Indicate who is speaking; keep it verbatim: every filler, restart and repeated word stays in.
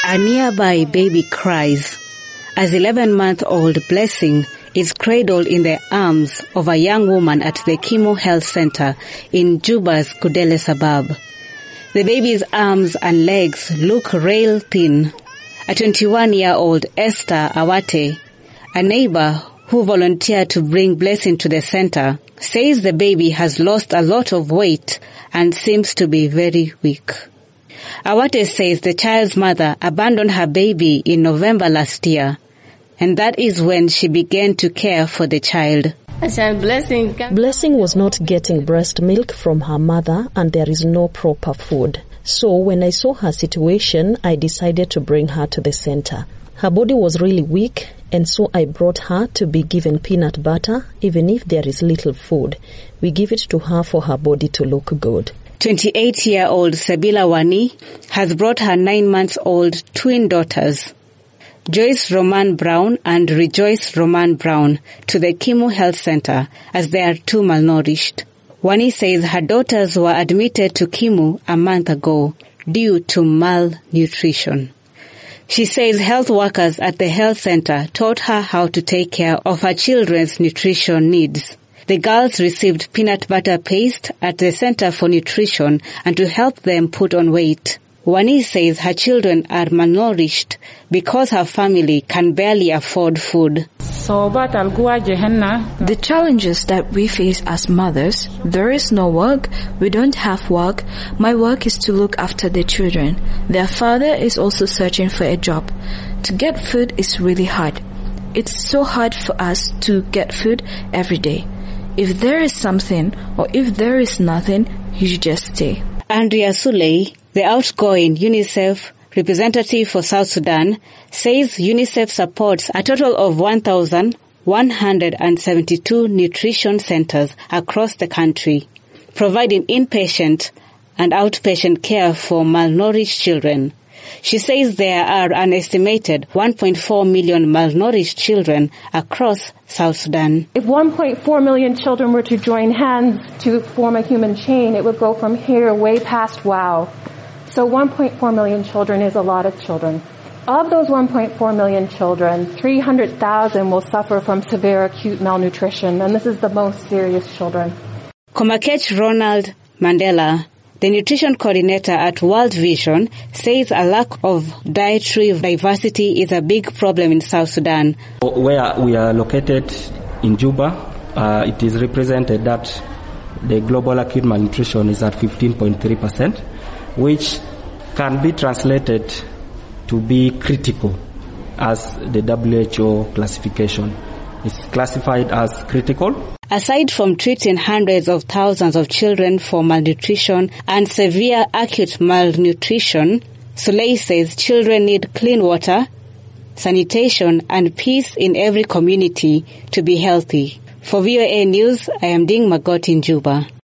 Speaker 1: A nearby baby cries as eleven-month-old Blessing is cradled in the arms of a young woman at the Kimo Health Center in Juba's Kudele suburb. The baby's arms and legs look rail thin. A twenty-one-year-old Esther Awate, a neighbor who volunteered to bring Blessing to the center, says the baby has lost a lot of weight and seems to be very weak. Awate says the child's mother abandoned her baby in November last year, and that is when she began to care for the child.
Speaker 2: Blessing was not getting breast milk from her mother, and there is no proper food. So when I saw her situation, I decided to bring her to the center. Her body was really weak, and so I brought her to be given peanut butter, even if there is little food. We give it to her for her body to look good.
Speaker 1: twenty-eight-year-old Sabila Wani has brought her nine-month-old twin daughters, Joyce Roman Brown and Rejoice Roman Brown, to the Kimo Health Center as they are too malnourished. Wani says her daughters were admitted to Kimo a month ago due to malnutrition. She says health workers at the health center taught her how to take care of her children's nutrition needs. The girls received peanut butter paste at the Center for Nutrition and to help them put on weight. Wani says her children are malnourished because her family can barely afford food.
Speaker 3: The challenges that we face as mothers: there is no work, we don't have work. My work is to look after the children. Their father is also searching for a job. To get food is really hard. It's so hard for us to get food every day. If there is something or if there is nothing, you should just stay.
Speaker 1: Andrea Suley, the outgoing UNICEF representative for South Sudan, says UNICEF supports a total of one thousand one hundred seventy-two nutrition centers across the country, providing inpatient and outpatient care for malnourished children. She says there are an estimated one point four million malnourished children across South Sudan.
Speaker 4: If one point four million children were to join hands to form a human chain, it would go from here way past wow. So one point four million children is a lot of children. Of those one point four million children, three hundred thousand will suffer from severe acute malnutrition, and this is the most serious children.
Speaker 1: Komakech Ronald Mandela, the nutrition coordinator at World Vision, says a lack of dietary diversity is a big problem in South Sudan.
Speaker 5: Where we are located in Juba, uh, it is represented that the global acute malnutrition is at fifteen point three percent, which can be translated to be critical as the W H O classification is classified as critical.
Speaker 1: Aside from treating hundreds of thousands of children for malnutrition and severe acute malnutrition, Soleil says children need clean water, sanitation, and peace in every community to be healthy. For V O A News, I am Ding Magot in Juba.